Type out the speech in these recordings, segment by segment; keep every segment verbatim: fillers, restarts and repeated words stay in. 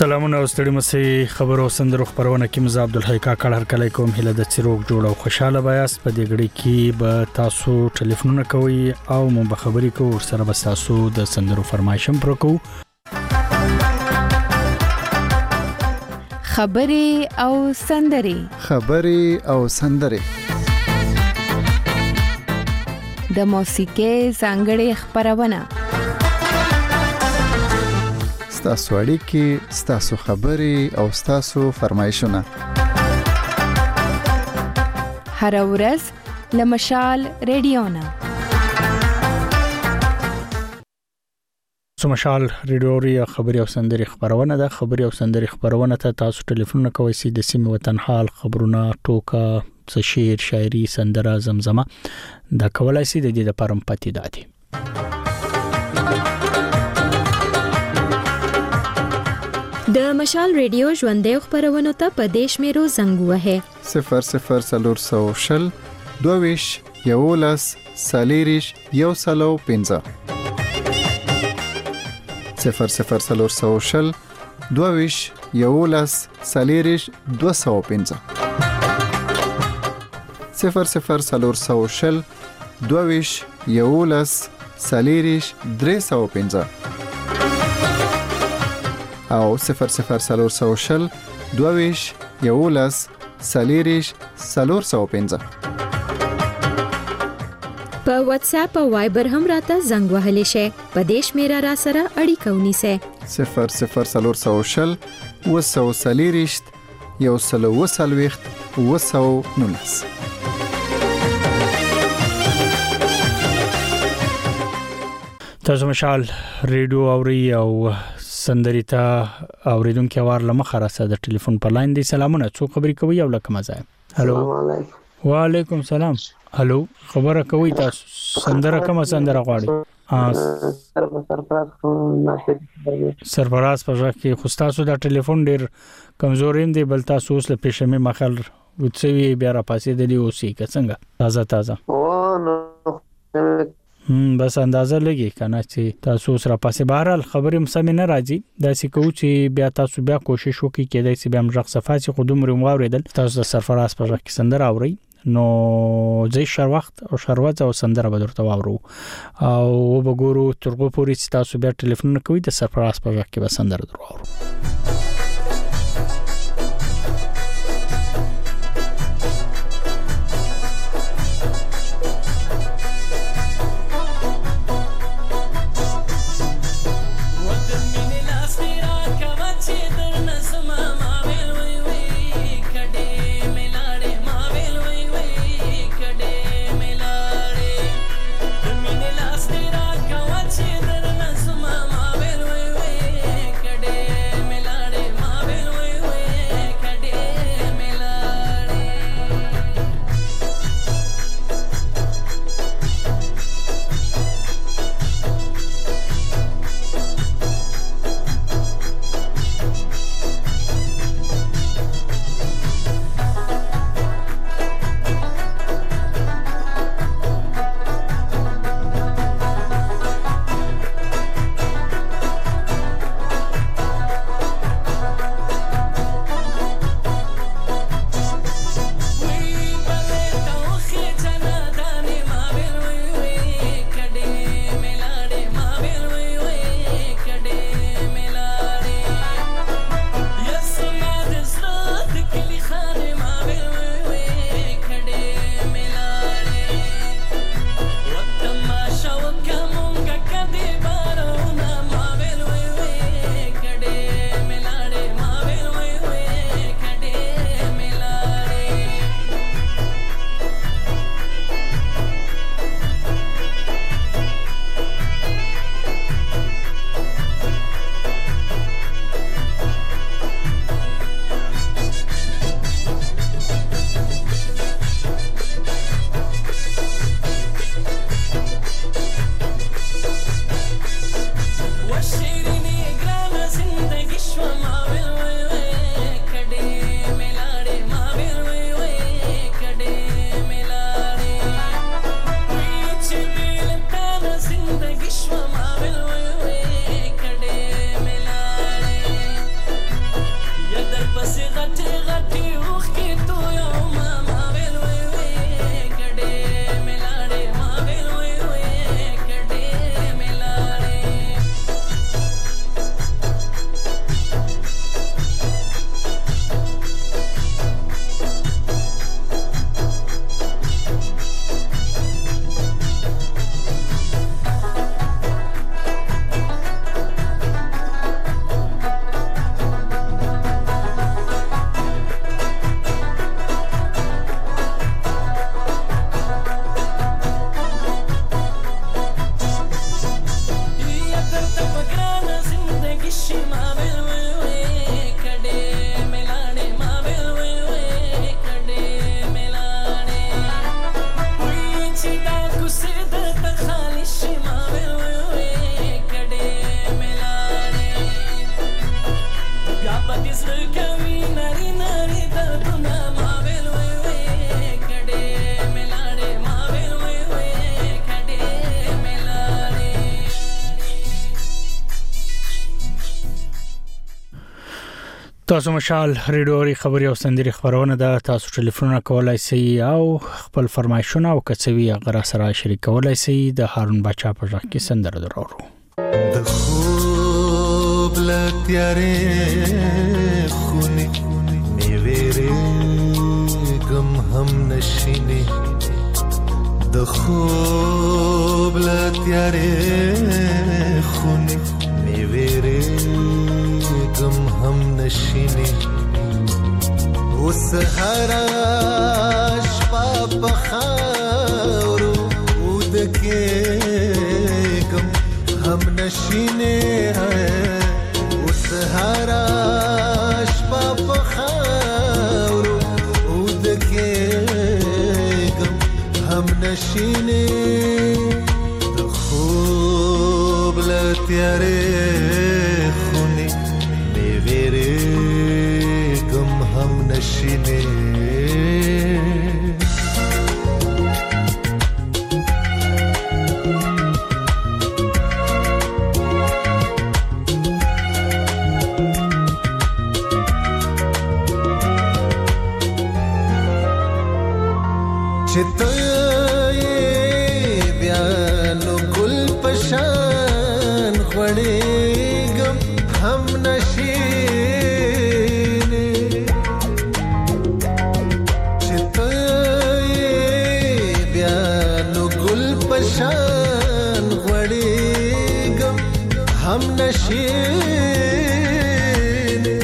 سلامونه او ستړي مسي خبرو سندرو خبرونه کې مزه عبدالحی کاکړ هر کله کوم هله د چیروک جوړ او خوشاله بیاس په دې غړي کې به تاسو ټلیفونونه کوي او مو به خبري کوو سره به تاسو د سندرو فرمایشم پر کوو خبري او سندري خبري او سندري د موسیقۍ څنګهړي خبرونه ستاسو اړیکې ستاسو خبري او ستاسو فرمایشونه هر ورځ لمشال ریډیونا سمشال ریډیو خبري او سندري خبرونه ده خبري او سندري خبرونه ته تاسو ټلیفون کوئ سي د سیمه وطن حال خبرونه ټوکا څه شعر شاعري سندره زمزمه دا کولای سي د دې لپاره پاتې دادي د مشال ریډیو ژوندې خبرونه ته په دیش میرو زنګ وه صفر صفر سلور سو شل دویش یولس سالیریش یو سلو پنځه صفر صفر سلور سو شل دویش یولس سالیریش دو سو پنځه صفر صفر سلور سو شل دویش یولس سالیریش درې سو پنځه او صفر صفر سلور سو شل دویش یولس سالیریش سلور سو پنځه په واتس اپ او وایبر هم راته زنګ وهلی شي په دیش میرا را سره اړیکه ونیسه صفر صفر سلور سو شل وسو سالیریش یو سلو وسلويخت وسو نونس تاسو مشال ریډیو اوري او سندري ته اوریدونکو اوار لمخه راځه د ټلیفون په لاین دی سلامونه څو خبري کوي او لکه مزه هالو وعلیکم سلام هالو خبره کوي تاسو سندره کوم سندره غواړي سرفراز په ځکه خو تاسو د ټلیفون ډیر کمزورین دی بل تاسو اوس له پېښمه مخال وڅوي بیا را پاسې دی اوسې څنګه تازه تازه او نو هم بس اندازه لګي کنه چې تاسو سره پاسه بهرال خبرې مسم نه راځي دا چې کو چې بیا تاسو بیا کوشش وکړئ کېدای چې بیا مجرد صفات خودم رو واوریدل تاسو د سرفراز پر ځکه سندره اوري نو زی شر وخت او شروات او سندره به درته واورو او وګورو ترغه پوری چې تاسو بیا ټلیفون کوي د سرفراز پر ځکه به سندره درو واورو Mila تاسو مشال ریډیو خبري او سندري خبرونه ده تاسو ټلیفون کولای شئ او خپل فرمایشونه او کڅوي غره سره شریکولای شئ د هارون بچا په ځخ کې سندره درورو د خوب لتیارې خونی نیویرې غم هم نشینه د خوب لتیارې خونی نیویرې غم هم نشینه اوس هرا شپه په خاورو ودکې غم هم نشینه اوس هرا شپه په خاورو ودکې غم هم نشینه د خوب لتیارې چته بیا نو ګل پشان خړېګم هم نشینه چته بیا نو ګل پشان خړېګم هم نشینه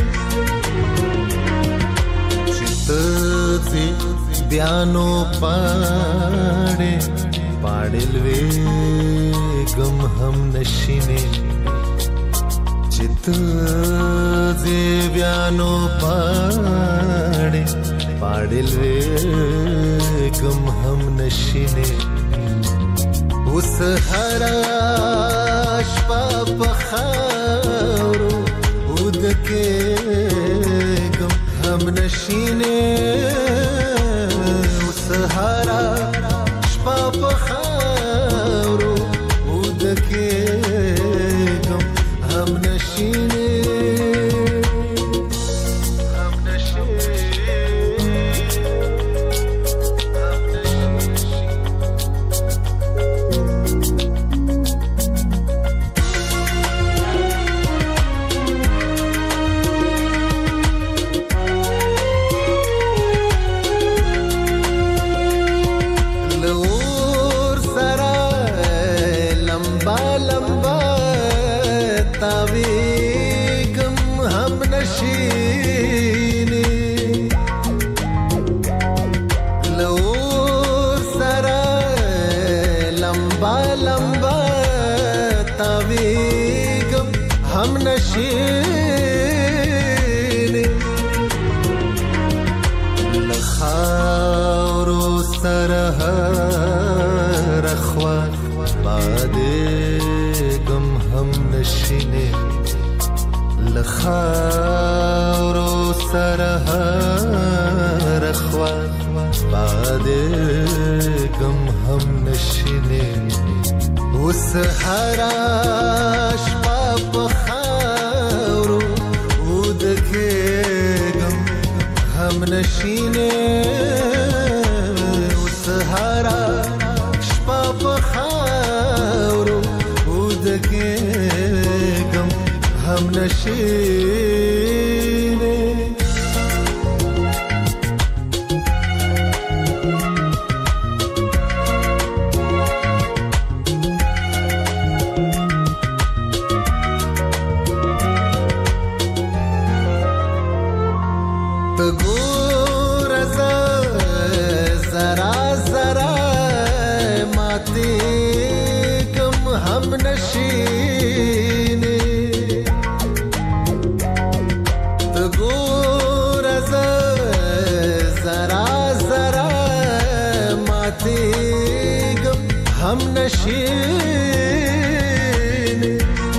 چته بیانو پاڑے پاڑلوے غم ہم نشینے چت زی بیانو پاڑے پاڑلوے غم ہم نشینے اس ہراش پاپ خاورو ادکے غم ہم نشینے سهارا شپه په خاورو ودکې غم هم نشینه هم نشینه هم هم نشینه لخاورو سره رخوا بادګم هم نشینه لخاورو سره رخوا بادګم هم نشینه اوس هراش په خاورو ودکې غم هم نشینه اوس هراش په خاورو ودکې غم هم نشینه هم نشینه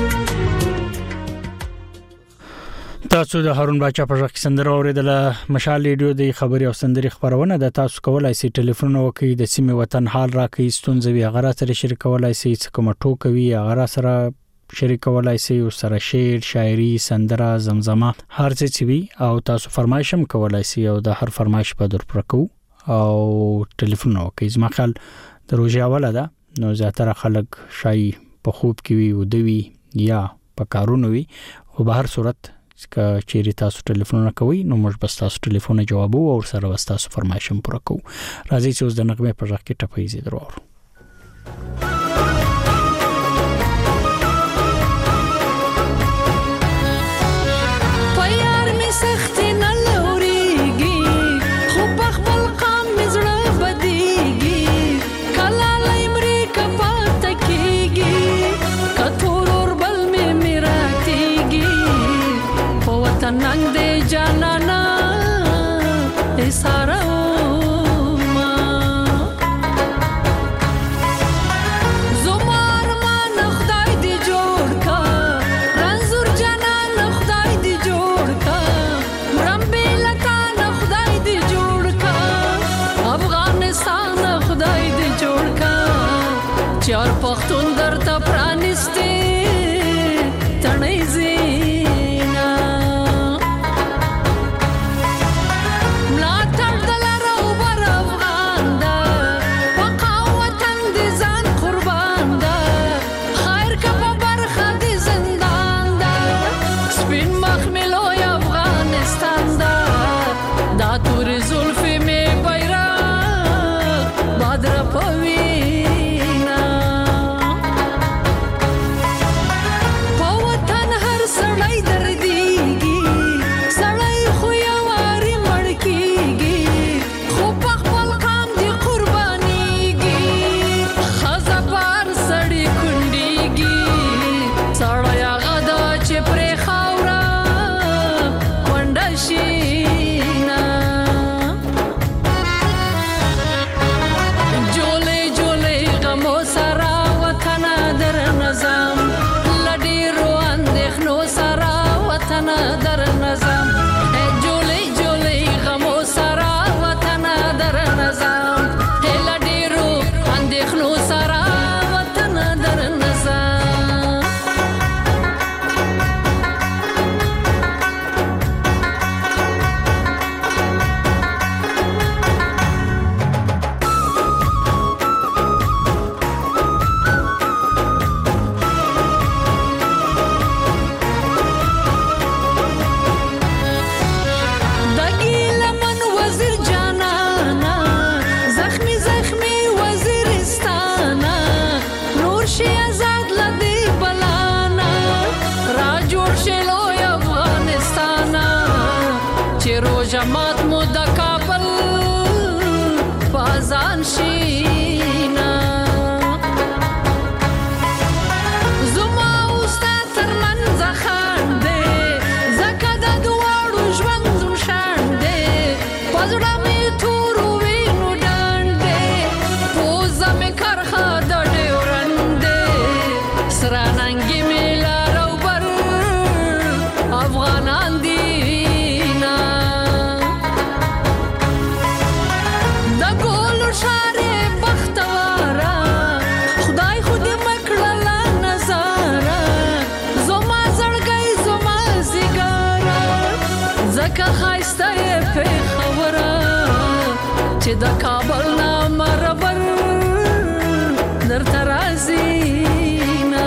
تاسو د هارون بچا په ځخ سندره اوریدله مشال ریډیو د خبري او سندري خبرونه د تاسو کولای شئ ټلیفون وکړئ د سیمه وطن حال راکې ستونزې غره سره شریکولای شئ کوم ټوکوي غره سره شریکولای شئ او سره شعر شاعري سندره زمزمه هر څه چې وي او تاسو فرمایش هم کولای شئ او د هر فرمایش په در پرکو او ټلیفون وکړئ زما خیال د روژې اوله ده نو زیاتره خلک شای په خوب کې وي او دوی یا په کارونو وي خو به هر صورت که چیرې تاسو ټلیفون کوي نو موږ بس تاسو ټلیفون جوابو او سره بس تاسو فرمایش هم پوره کوو راځي چې اوس د نغمه په ځای کې ټپې زی درو नंग दे जाना सारा जुमार मान खुदाई दी जोड़ का रंजुर जाना खुदाई दी जोड़ का रंबे लका खुदाई दी जोड़ का अफगानिस्तान खुदाई दी जोड़ का चार पख्तून दर ता प्रानिस्ते तणैजी جماعت مو د کابل بازان شینا زما استاد تر منځ خان دې زکه د دوړو ژوند زم شان دې پزړه مې تور وینو ډانډې پوزه مې کرخه د ډیورنډې سراننګي مې لارو بر افغانان دي زکه خایسته یې په خبره چې د کابل نام ربر درته راځي نه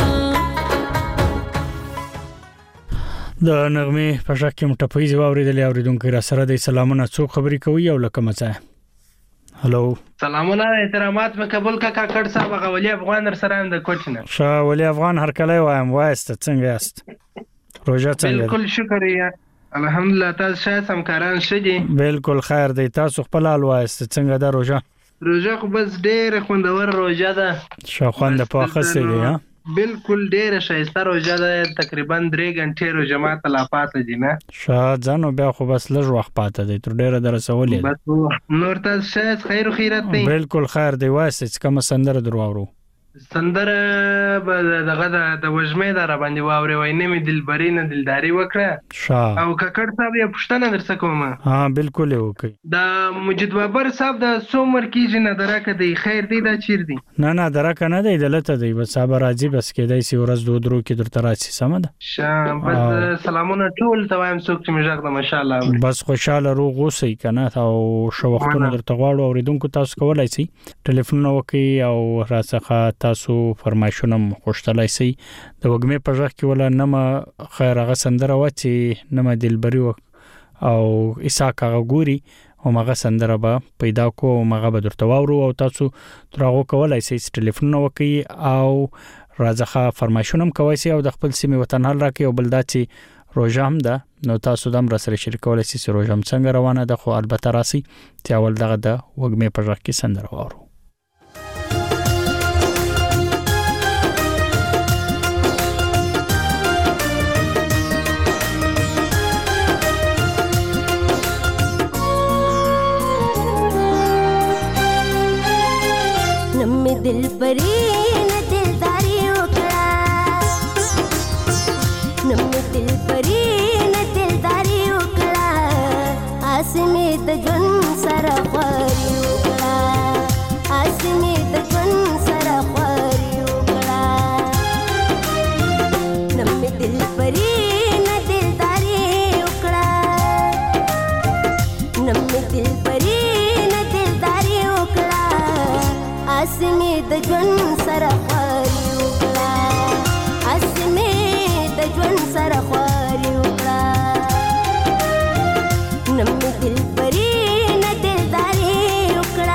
د نغمه په ځای کې مټپې ځواب ورېدلې اوریدونکو را سره د سلامونه څوک خبرې کوي او لکه مڅه هلو سلامونه احترامات مې قبول کا کاکړ صاحب غولي افغان در سره د کوچنه شاه ولی افغان هر کله وایم وایست څنګه یاست روزه څنګه بالکل شکر یا الحمدلله تاسو شاید همکاران شدي بالکل خیر دی تاسو خپل حال وایست څنګه دا روزه روزه خو بس ډېر خوندور روزه ده شو خوند په خسته دی ها بالکل ډېر شایسته روزه ده تقریبا درې غنټې روزه ماته لا پاتې دي نه شاید ځنو بیا خو بس لږ وخت پاتې دی تر ډېره درسولې بس نور تاسو شاید خیر او خیرت دی بالکل خیر دی وایست کوم سندره درو سندره به دغه د وژمې د را باندې واورې وای نه مې دلبري نه دلداري وکړه شاه او ککړ صاحب یې پښتنه درڅ کوم ها بالکل یو کوي د مجید بابر صاحب د سومر کیږي نه درکه دی خیر دی دا چیر دی نه نه درکه نه دی دلته دی بس صبر راځي بس کېدای سی ورځ دوه درو کې درته راشي سم ده شام بس سلامونه ټول ته وایم څوک چې مجاغ د ماشاءالله بس خوشاله روغ اوسئ کنه او شو وختونه درته غواړو اوریدونکو تاسو کولای شئ ټلیفون وکي او راڅخه تاسو فرمایشونه خوشتلای شئ د وګمې په ځخ کې ولا نمه خیر هغه سندره و چې نمه دلبري او اساق هغه ګوري او مغه سندره به پیدا کو او مغه به درته واورو او تاسو ترغه کولای شئ ټلیفون وکي او راځخه فرمایشونه کوي شئ او د خپل سیمه وطن حل راکې او بلدا چې روزه هم ده نو تاسو د امر سره شریکولای شئ روزه هم څنګه روانه ده خو البته راسي چې اول دغه د وګمې په ځخ کې سندره واورو दिल परी न दिलदारी उकड़ा नम दिल परी न दिलदारी उकड़ा आसमी त जन सरा ख्वारी उकड़ा आसमी त जन सरा ख्वारी उकड़ा नम दिल परी न दिलदारी उकड़ा नम दिल परी न दिलदारी उकड़ा आसमी د ژوند سره خواري وکړه اسمه د ژوند سره خواري وکړه نم دل پری نه دلداري وکړه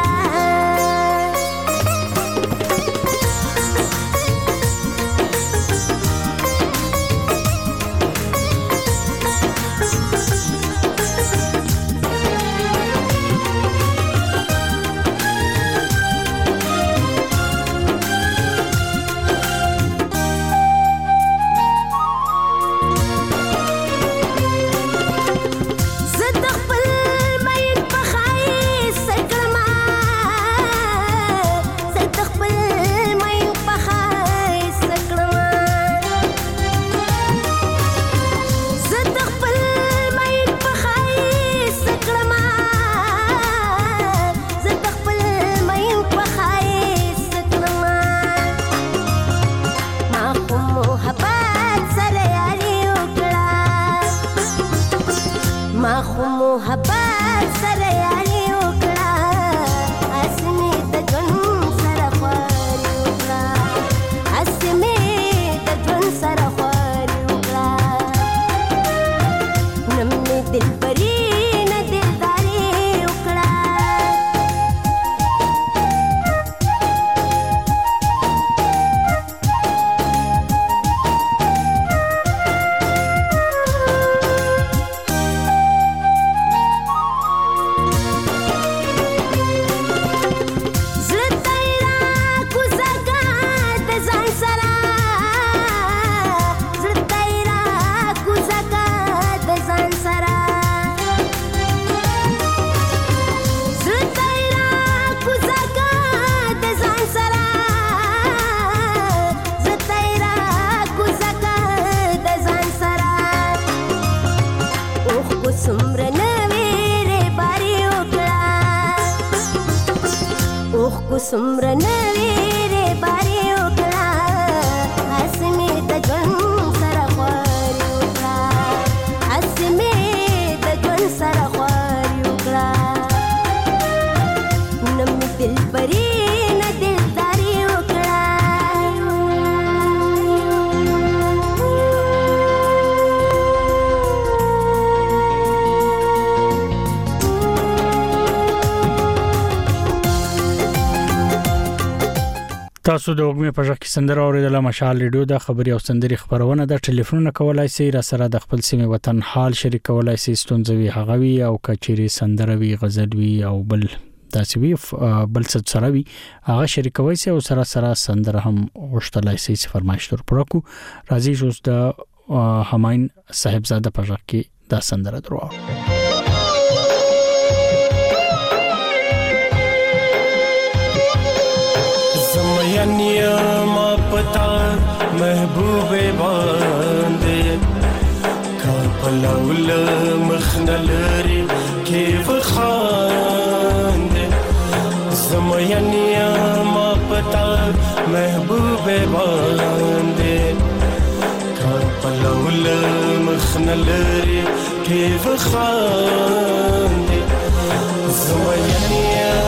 سمره نویره باری وکړه اسمه د ژوند سره خواري وکړه اسمه د ژوند سره خواري وکړه نم دل پری نه دلداري وکړه تاسو د وګمې په ځخ کې سندره اوریدله مشال ریډیو د خبري او سندري خبرونه د ټلیفون کولای شئ را سره د خپل سیمه وطن حال شریک کولای شئ ستونزوي هغوي او کچيري سندره وی غزل وی او بل داسې وی بل څه سره وی هغه شریکوي شئ او سره سره سندره هم غوښتلای شئ چې فرمایش تر پرکو راځي اوس د هماین صاحبزاده په ځخ کې دا سندره درو زميانيا محبوب باندې کا پلول مخنلري کیف خاندې زمینیا ما پتا محبوب باندې کا پلول مخنلري کیف خاندې زمینیا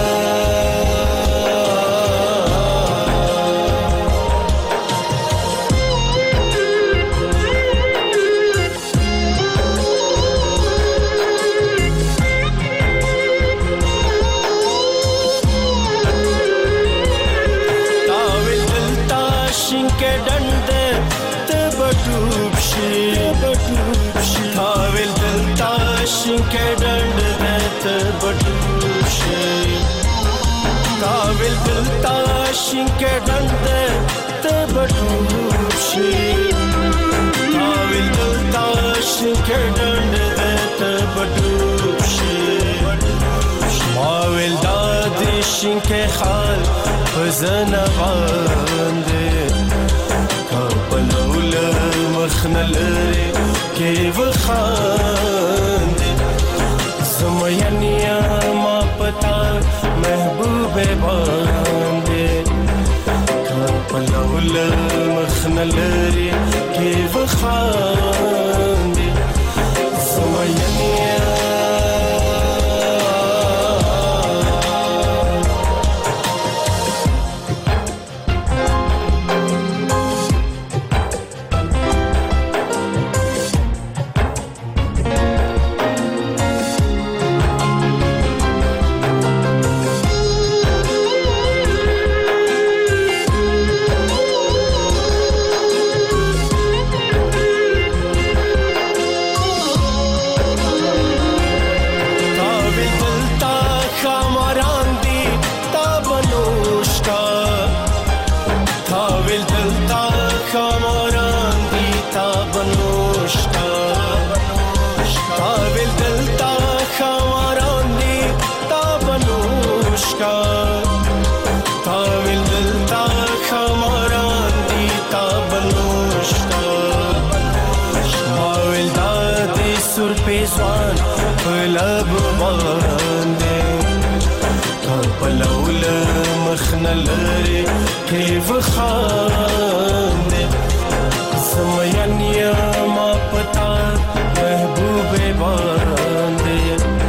Tavil dil tashin ke dand det badushe Tavil dil tashin ke dand det badushe Tavil dil tashin ke dand det badushe Tavil dadishin ke khal fazana bande Kapalul مخنلري كيف خاندي زميانيا ما پتا محبوب باندي كابلول مخنلري كيف خاندي زميانيا پیزوان پلب باندې کپلول مخنلري کیف خاندې زمینیا ما پتا محبوب باندې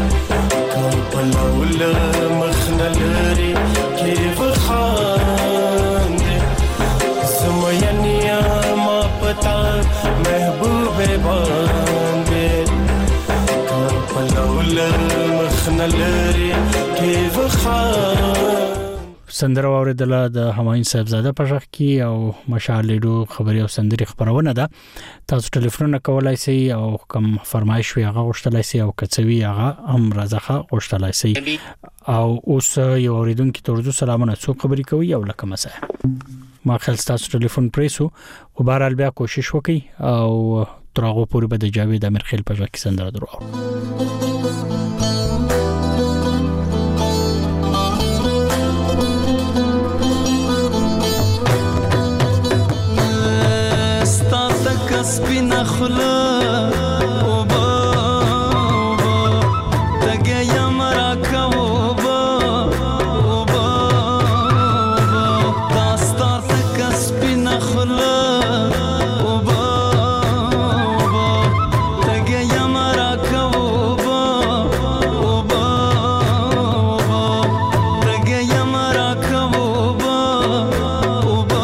کپلول مخنلري کیف خاندې زمینیا ما پتا محبوب باندې سندره واوریدله د همایون صاحبزاده په ژغ کې او مشال لیډو خبري او سندري خبرونه ده تاسو ټلیفون کولای شئ او کوم فرمایش وي هغه غوښتلای شئ او کڅوي هغه هم راځه غوښتلای شئ او اوس یو اوریدونکو ته ورته سلامونه څو خبري کوي او لکه مسه ما خپل تاسو ټلیفون پریسو خو بهرحال بیا کوشش وکړئ او ترغه پورې به د جاوید امیر خیل په ژغ کې سندره درو سپینا خلا اوبا اوبا تګه یم راکا اوبا اوبا اوبا تاسو تک سپینا خلا اوبا اوبا تګه یم راکا اوبا اوبا اوبا تګه یم راکا اوبا اوبا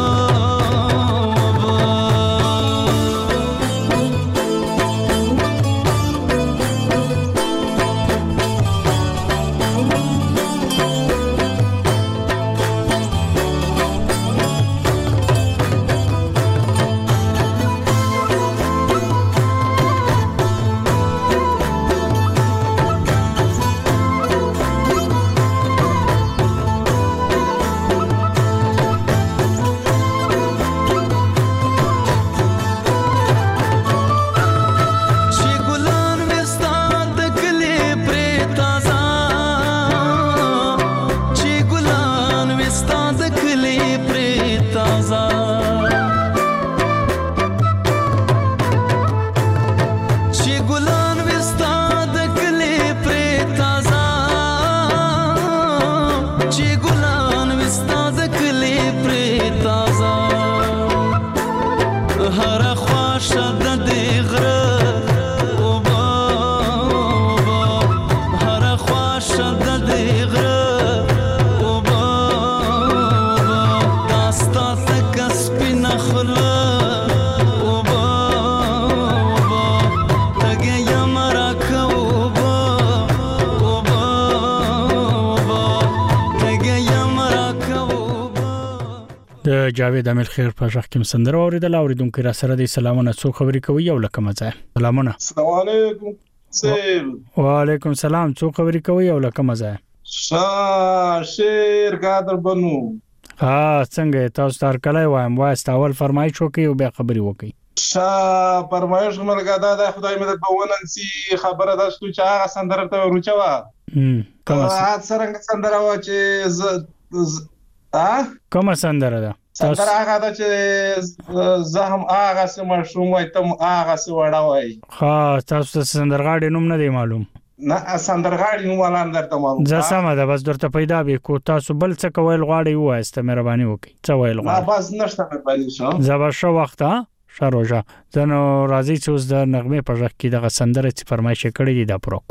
جاوید امیل خیر په ځخ کې سندره اوریدل اوریدونکو را سره د سلامونه څو خبرې کوي یو لکه مزه سلامونه السلام علیکم سیر وعلیکم السلام څو خبرې کوي یو لکه مزه شا شیر قادر بنو ها څنګه تاسو تر کله وایم واسط اول فرمایش وکي او بیا خبرې وکي شا فرمایش ملګا دا د خدای مدد په وننسي خبره ده چې هغه سندره ته ورچوا هم کومه څنګه سندره و چې ز ا کومه سندره ده سندره هغه ده چې زه هم هغه سم شوم وای تم هغه س وړا وای ها تاسو سندرغاړي نوم نه دی معلوم نه سندرغاړي نوم ولا درته معلوم زه سم ده بس درته پیدا به کو تاسو بل څه کول غواړي وایسته مهرباني وکي څه ویل غواړي ما بس نشته مهرباني شو زبر شو وخت ها شروجا زنو راځي چې اوس د نغمه په ځخ کې دغه سندره چې فرمایش کړی دی دا پرو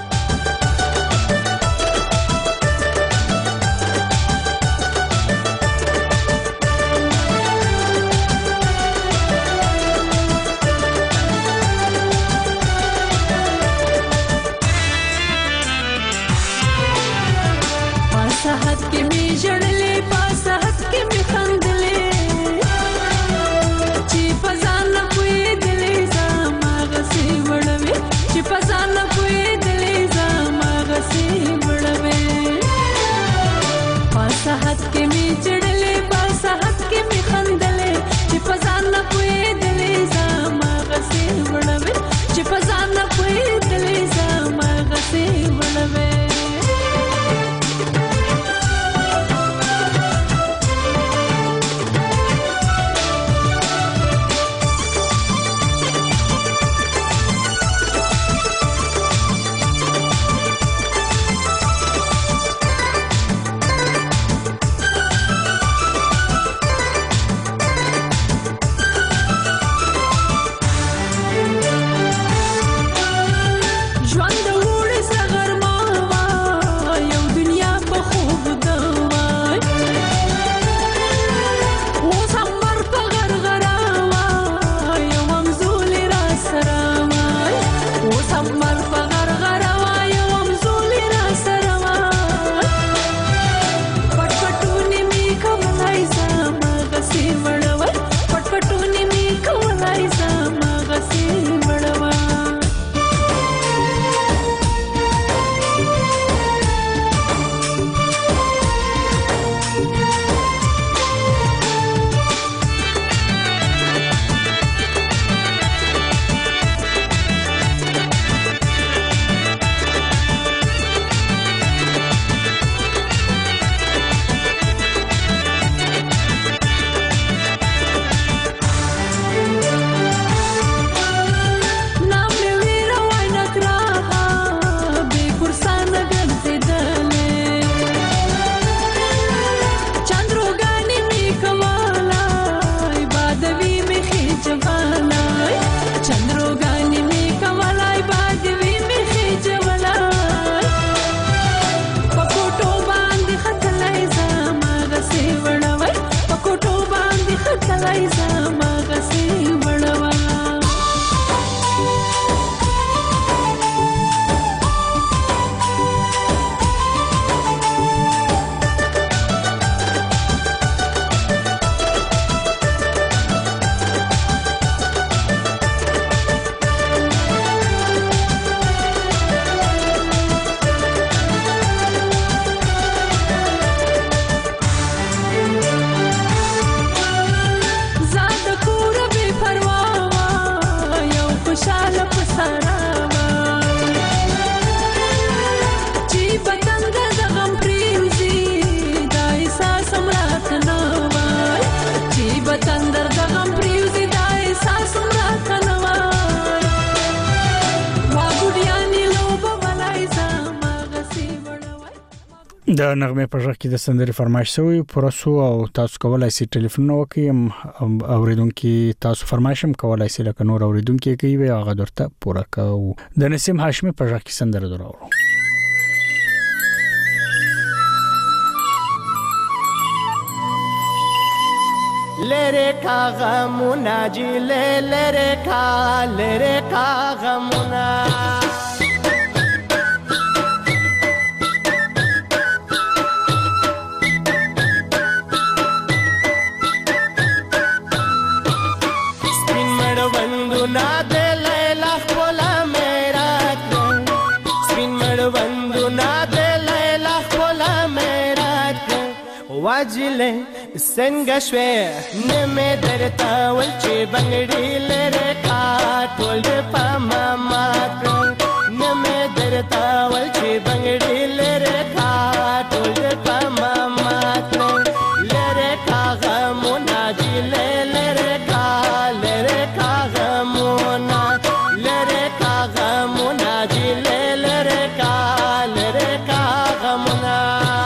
د نغمه په ځخ کې د سندري فرمایش شوی پروسو او تاسو کولای شئ ټلیفون وکړئ اوریدونکو تاسو فرمایشم کولای شئ لکه نور اوریدونکو کوي وي هغه درته پوره کوو د نسیم هاشمي په ځخ کې سندره دراوړو لره کا غمونا جی لره کا لره کا غمونا واجلې څنګه شوې نه مې درته ول چې بنګړي لره کا ټول په ماما نه مې درته ول چې بنګړي لره کا ټول په ماما لره کا غمونه دي لره کا لره کا غمونه لره کا غمونه دي لره کا لره کا غمونه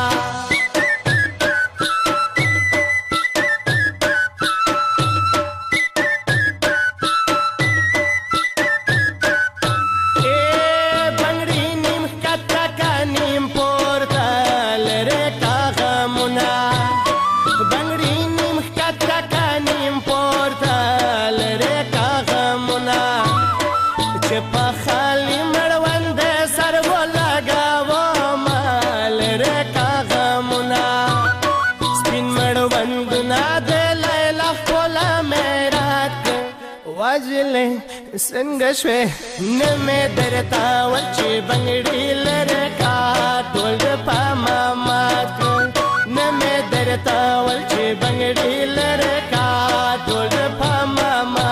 څنګه شوې نه مې درته ول چې بنګړي لره کا ټول په ماما نه مې درته ول چې بنګړي لره کا ټول په ماما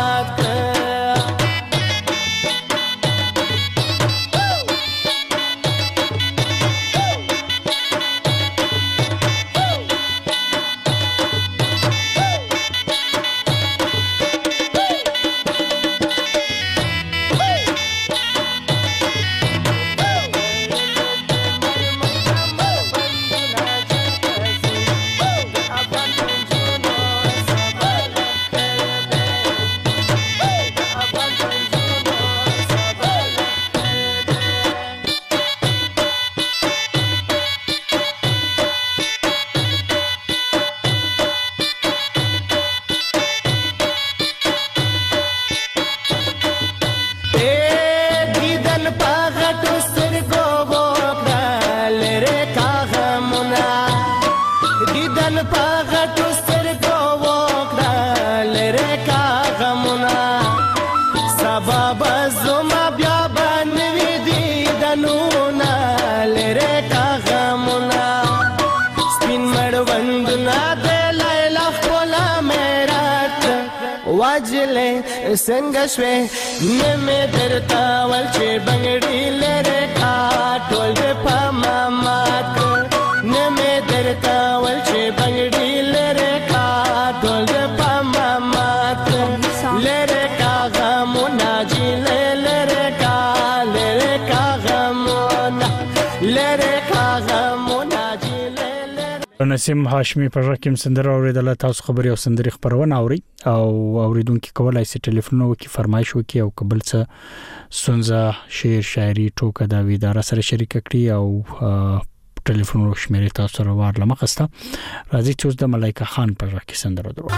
څنګه شوې نه مې درته ول چې بنګړي لره کا ټول په ماما نه مې درته ول چې بنګړي لره کا ټول په ماما لره کا غمونه جي لره کا لره کا غمونه لره کا غمونه جي نسیم هاشمی په رقم سندره اوریدله تاسو خبري او سندري خبرونه اوري او اوریدونکو کولای شي ټلیفون وکي فرمایش وکي او قبل څه سنزه شعر شاعري ټوکه دا ویدار سره شریک کړي او ټلیفون شمیرې تاسو سره ورله مخسته راځي چې د ملایکه خان په رقم سندره درو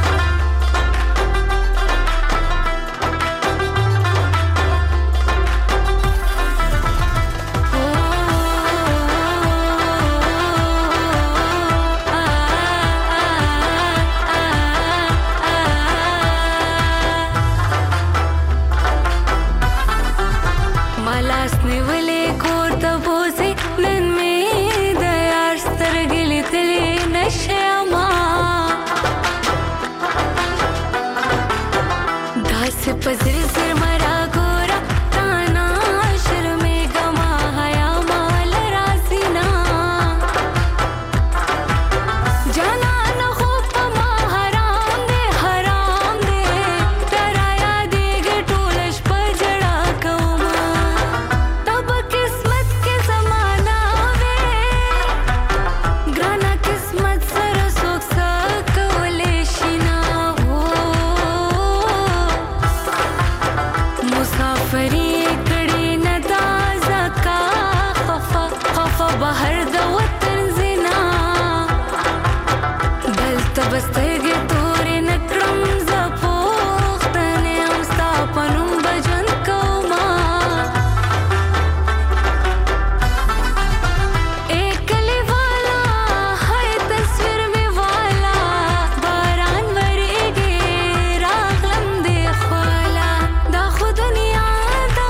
पजरे सिर मरा गोरा ताना शर्मे गमा हया माल रासीना जाना न हो पमा हराम दे हराम दे डराया देगे टोलश पजड़ा कौमा तब किस्मत के जमाना वे ग्राना किस्मत सर सोख सकवले शिना मुसाफरी कड़ी न ताज़ा का खफा खफा बाहर द वतन ज़िना बल तबस्तगे तोरे न क्रम ज़पोख्तने हम स्थापनुम बजन कौमा एक कली वाला है तस्वीर में वाला बारान वरेगे रागलम दे ख्वाला दा खुद दुनिया दा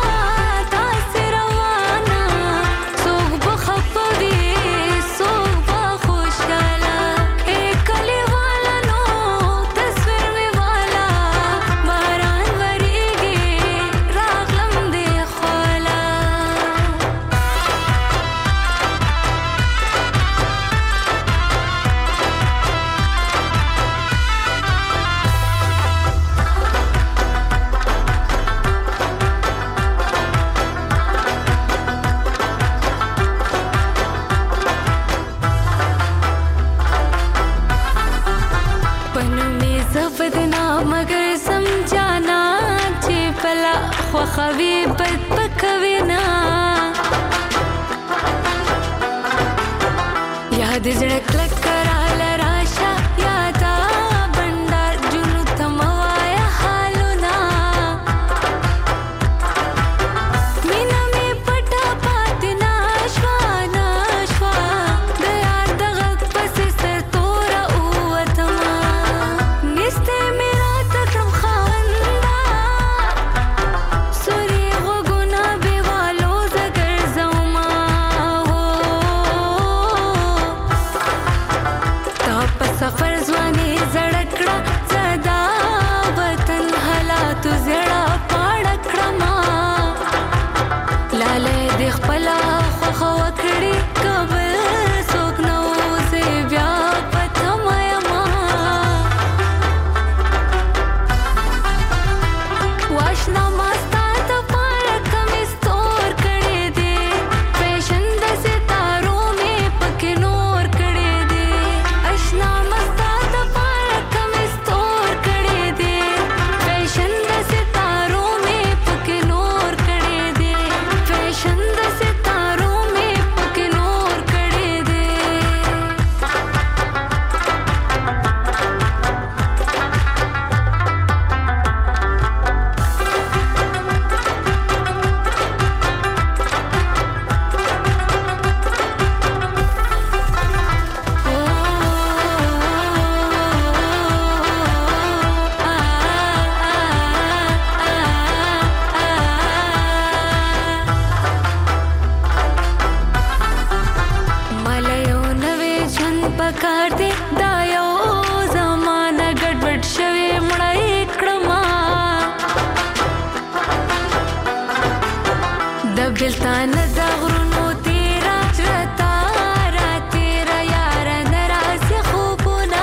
کوي بد پکوي نا یاد زړه کلک کرال راشه یادا بندر جنو تموایا حالونا مینا می پټا پات ناشوا ناشوا د یار دغه پس سر تور اوتما نسته میرا تکم خواندا سوري غوګنا بیوالو زګر زوما سفر ځواني زړکړه زدا وطن حالات زړه پاړکړه ما لاله د خپل خو وکړي قبل څوک نو زه بیا پته مې ما واشنا مستا ته پاره کمې ستور کړې دي فیشن د ستارو مې پکې نور کړې دي اشنا پکار دې دا یو زمانہ ګډوډ شوی مړی کړما د بلتان د غرونو تیرا چرتا را تیرا یار نراس خوبنا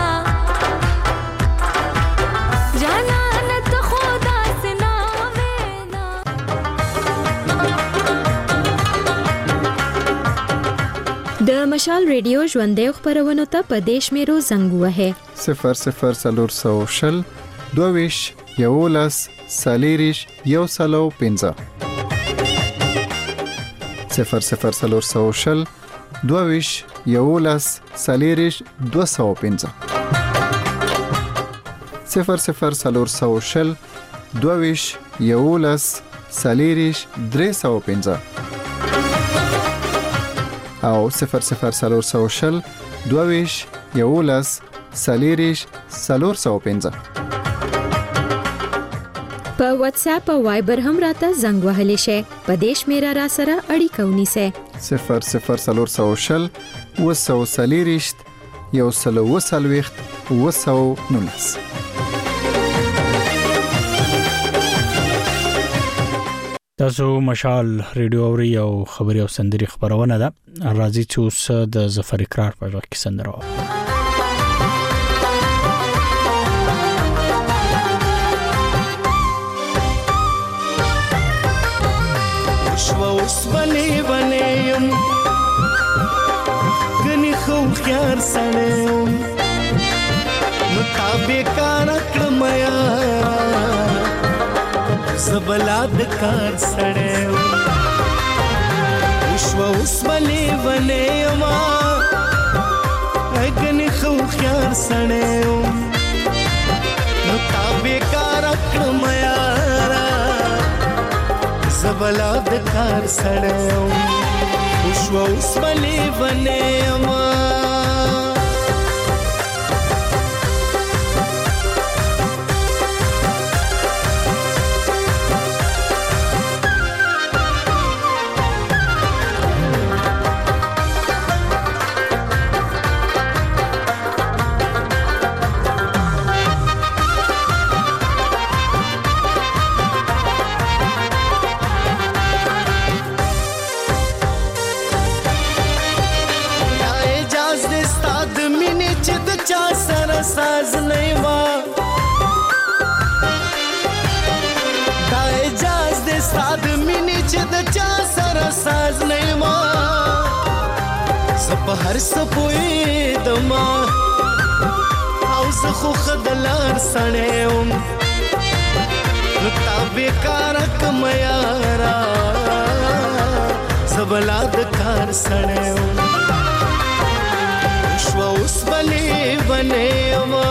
جانان ته خدا سنا وینا د مشال ریډیو ژوندې خبرونه ته په دیش میرو زنګ وه صفر صفر سلور سو شل دویش یولس سالیریش یو سلو پنځه صفر صفر سلور سو شل دویش یولس سالیریش دو سو پنځه صفر صفر سلور سو شل دویش یولس سالیریش درې سو پنځه او صفر صفر سلور سو شل دویش یولس سالیریش سلور سو پنځه په واتس اپ او وایبر هم راته زنګ وهلی شي په دیش میرا را سره اړیکه ونیسه صفر صفر سلور سو شل وسو سالیریش یو سلو وسلويخت وسو نونس تاسو مشال ریډیو اوري او خبري او سندري خبرونه ده راځي چې اوس د ظفر اقرار په وخت کې سندره شو اوس ونی ونی یم غني خو خيار سنم مطابق کړم یا زبلاد کار سړیو وشو اوس ولې ولې ما اګنې خو خيار سړیو نو تابې کار کړم یارا زبلاد کار سړیو وشو اوس ولې ولې ما साज नहीं मां दाए जाज दे साद मिनी चद चा सर साज नहीं मां सब हर सपोई दमा او زخو خدلار سنیم نو تا بیکار کم یارا زبلا د کار سړیو شو اوس بلې بنې ما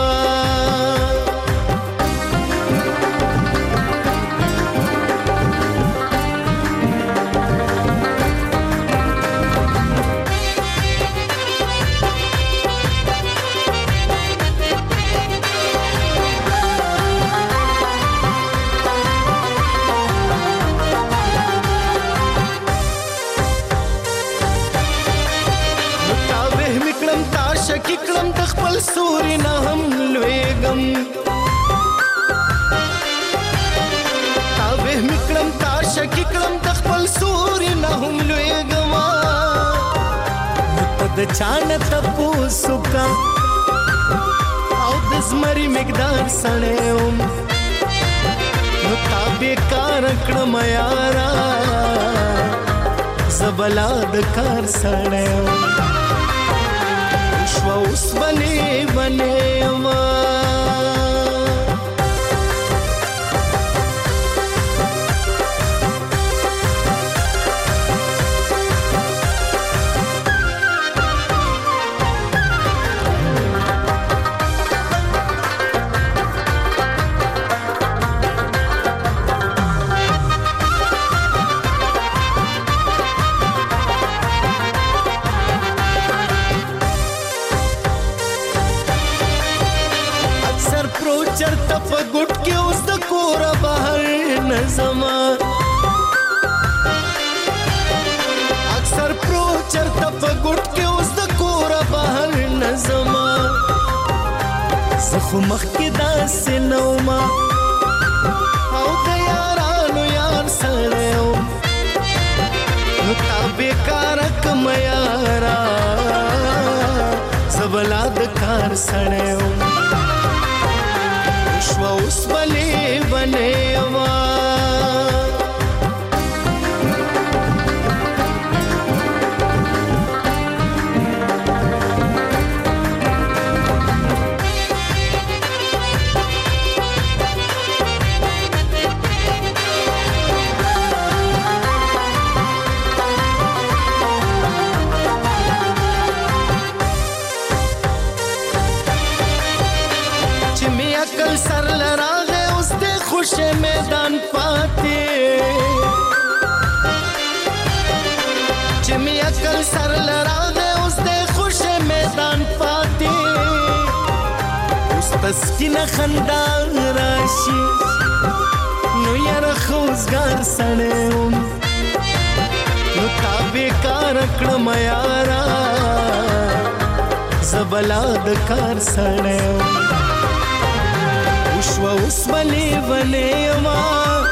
کړم د خپل سوري نه هم لویګم تاوه میکړم تا شکی کړم د خپل سوري نه هم لویګم ته د چانه تاسو کا او د زمري مقدار سړیو نو تا بیکار کړم یارا زبلا د کار سړیو شو اوس بلې بنې ما چرته په ګټ کې اوس د کور بهر نظم اکثر پرو چرته په ګټ کې اوس د کور بهر نظم زخه مخ کې داسې نوما او د یارانو یار سړیو نو تا بیکار کم یارا زبلا د کار سړیو شو اوس بلې بنې ما عقل سر لراغه اوس د خوش میدان پاتې چې می عقل سر لراغه اوس د خوش میدان پاتې اوس تسکینه خندا راشي نو یار خوزګار سړیو نو تا بیکار کړم یارا زبلا د کار سړیو شو اوس بلې بنې ما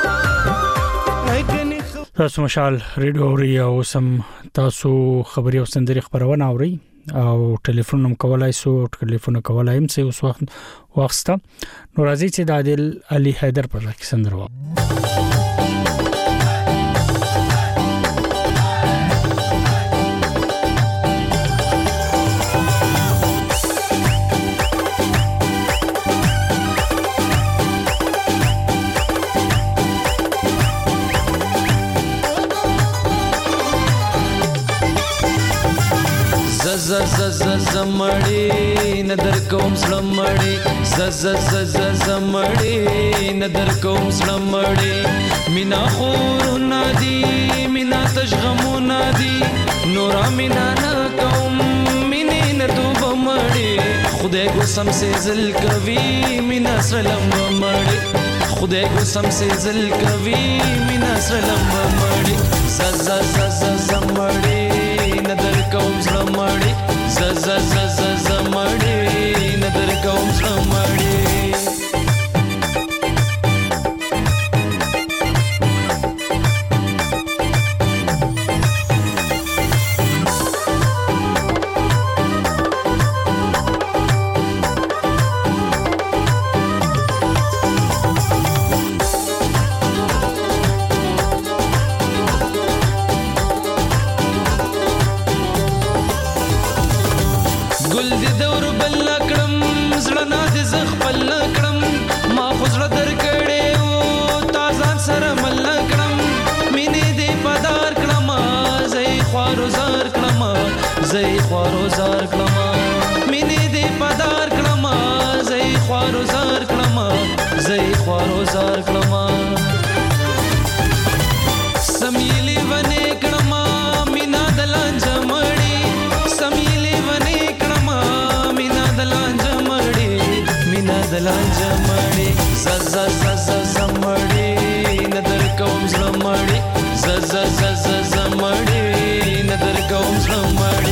تاسو مشال ریډیو اوري او سم تاسو خبري او سندري خبرونه اوري او ټلیفون هم کولای سو ټلیفون کولای هم سه اوس وخت وخت نو راځي چې د عادل علي حیدر پر راکې سندرو ز ز ز زمړی ندر کوم سلمړی ز ز ز ز زمړی ندر کوم سلمړی مینا خور نادي مینا تشغمو نادي نورا مینا نا کوم مینه ندوب مړی خدای کو سم سے زل کوي مینا سلام مړی خدای کو سم سے زل کوي مینا سلام مړی ز ز ز ز زمړی ندر کوم سلمړی ز ز ز ز زمړی ندر کوم سلمړی زي خوارو زار کلما مینه دې پدار کلما زي خوارو زار کلما زي خوارو زار کلما سمیلی ونه کلما مینا دلان جمړي سمیلی ونه کلما مینا دلان جمړي مینا دلان جمړي ز ز ز ز زمړي ندر کوم زمړي ز ز ز ز زمړي ندر کوم زمړي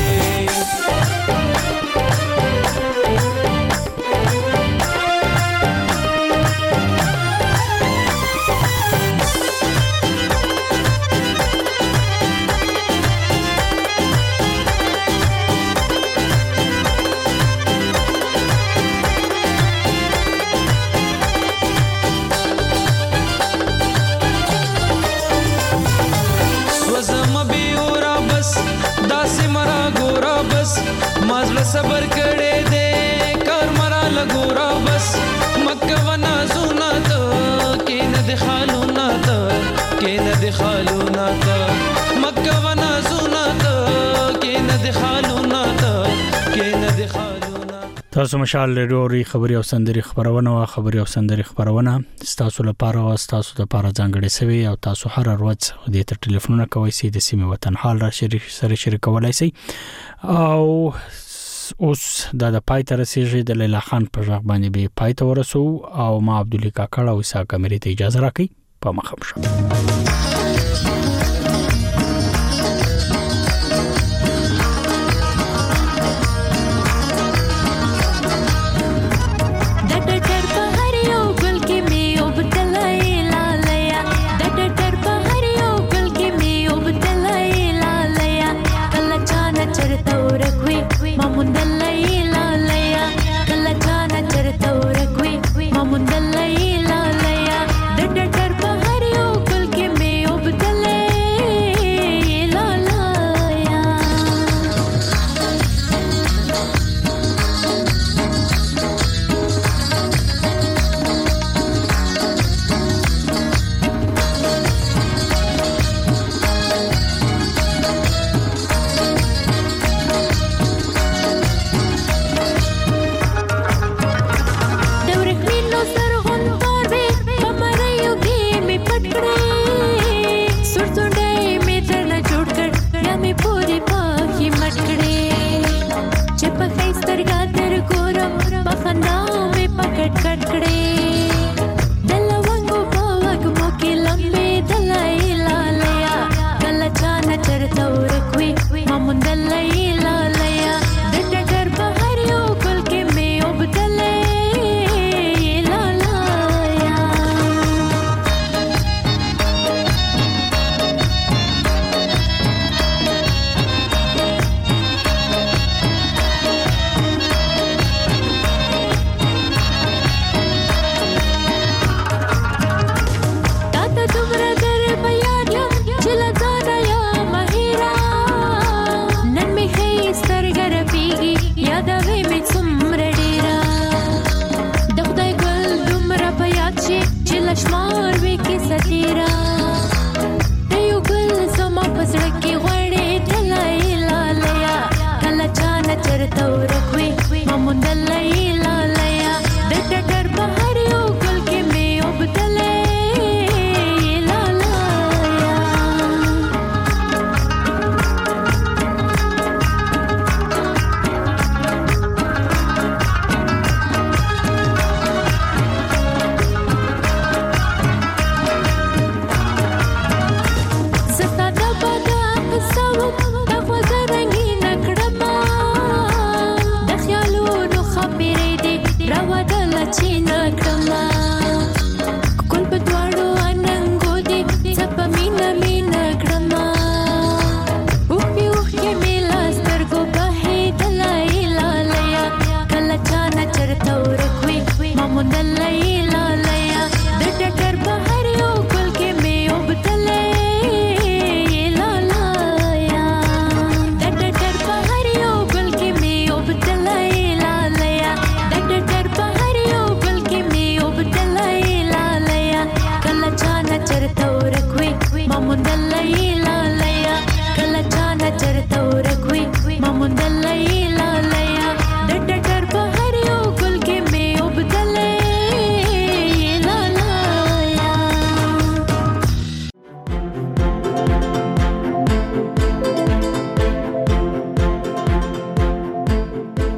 صبر کړه دې کار مرا لګورا بس مکه ونا زونا ته کې نه د خالونا ته کې نه د خالونا ته مکه ونا زونا ته کې نه د خالونا ته کې نه د خالونا تاسو مشال لري خبري او سندري خبرونه او خبري او سندري خبرونه تاسو لپاره او تاسو لپاره ځانګړي سوي او تاسو هر ورځ د ټلیفونونو کوي سي د سیمه وطن حال را شریک سره شریکولای شي او اوس دا د پای تر رسیدي د لیلا خان په ځای باندې به پای ته ورسو او ما عبدالله کاکړ او اسا کمرې ته اجازه راکړي په مخم شو Mamundalai la laya, da da da, bahari o kul ke me o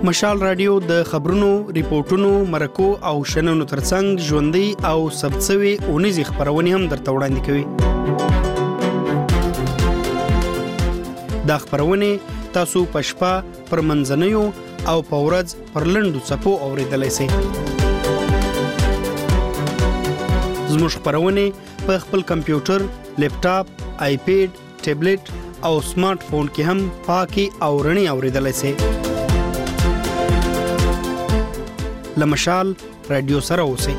مشال رادیو د خبرونو، ریپورتونو، مرکو او شننو ترڅنګ ژوندۍ او ثبتسوي اونیزې خبرونه هم درته وړاندې کوي. دا خبرونه تاسو په شپه، پر منځنیو او په ورځ پر لنډو څپو اورېدلی شئ. زموږ خبرونه په خپل کمپیوټر، لیپټاپ، آیپیډ، ټابلیټ او سمارټ فون کې هم پاکي او رڼې اورېدلی شئ. له مشال رادیو سره اوسئ.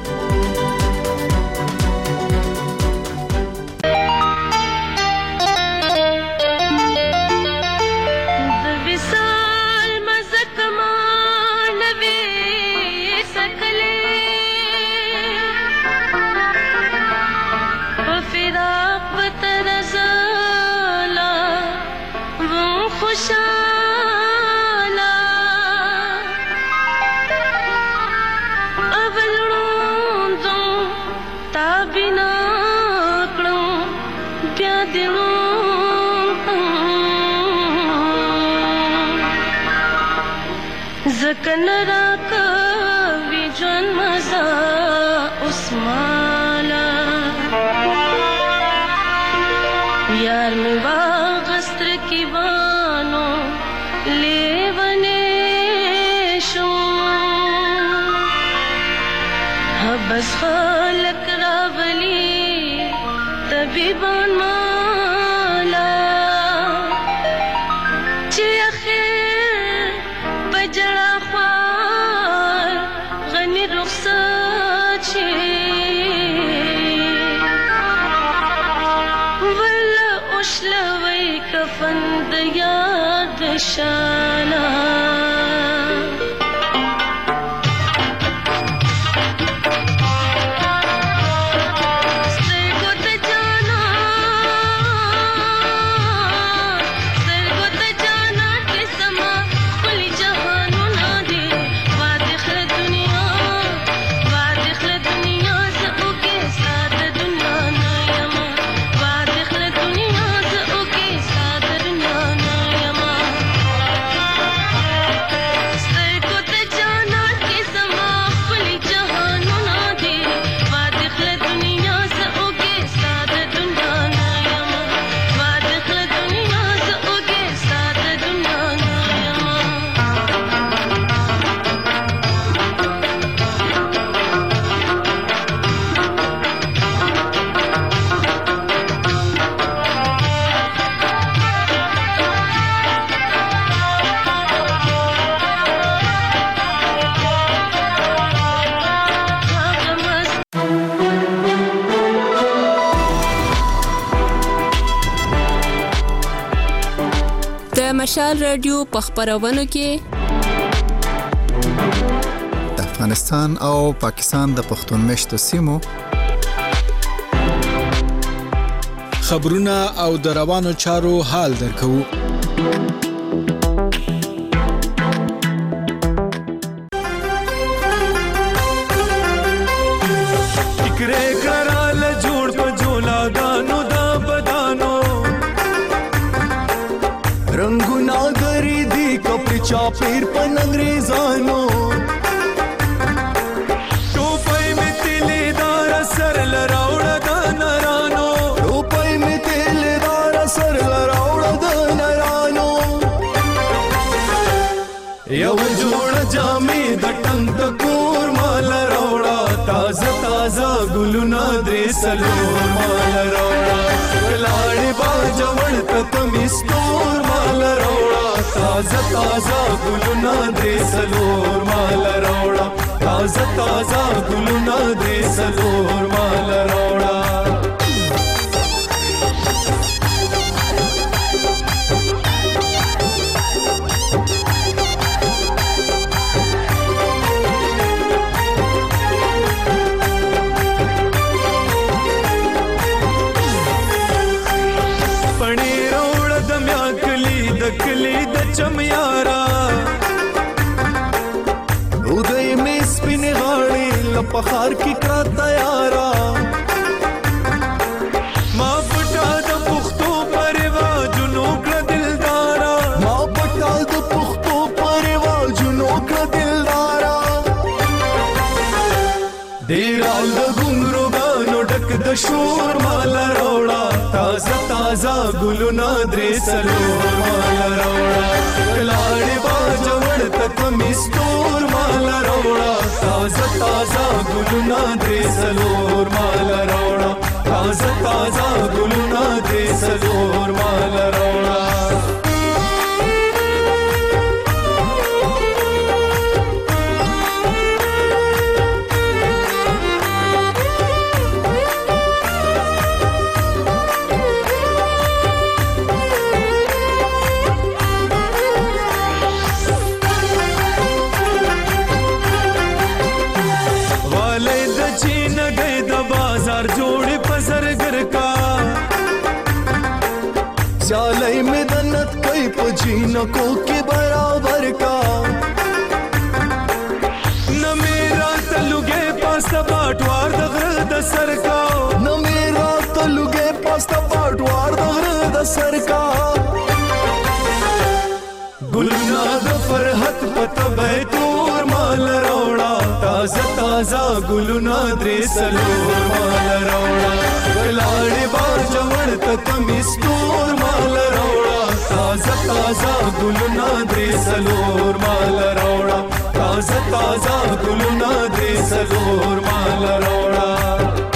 زکن را کوي جون مزا اسمالا یار می واغستر کی بانو لیونے شو بس خلق راولی طبیبان مالا چی اخیر بجڑا کفن د یاد شانا مشال رادیو په خبرونو کې د افغانستان او پاکستان د پښتون مشتو سیمو خبرونه او د روانو چارو حال درکو. فکرې کړل جوړ په جولا دانو دا بدانو رنگونا گری دی کپڑی چاپیر پن انگریزانو ٹوپائی میں تیلی دارا سر لراوڑا دا نرانو ٹوپائی میں تیلی دارا سر لراوڑا دا نرانو یو جوڑ جامی دا ٹنگ تکور مال روڑا تازہ تازہ گلونا دری سلور مال روڑا کلاڑی باجا وڑتا تمیستور مال روڑا تازہ تازہ گلونا دری سلور مال روڑا تازہ تازہ گلونا دری سلور مال روڑا کلی د چمیارا اودای می سپین غاړي لپخار کی کا تیارا ما پټا د پختو پروا جنو کړ دلدارا ما پټا د پختو پروا جنو د شور مال راوړه تازه تازه ګلونه درې څلور مال راوړه لاړې باجوړ ته کمیستور مال راوړه تازه تازه ګلونه درې څلور مال راوړه تازه تازه ګلونه درې څلور مال راوړه चालई में दन्नत कई पजीनको के बराबर का न मेरा तलुगे पास बाटवार दगर द सर का न मेरा तलुगे पास बाटवार दगर द सर का गुलना द फरहत पत बैतूर माल रोड़ा ताजा ताजा गुलना द्रे सलोर माल रोड़ा लाड़े बाजवड़ तक मिस्तूर माल रोड़ा ताजा ताजा गुलना द्रे सलोर माल रोड़ा ताजा ताजा गुलना द्रे सलोर माल रोड़ा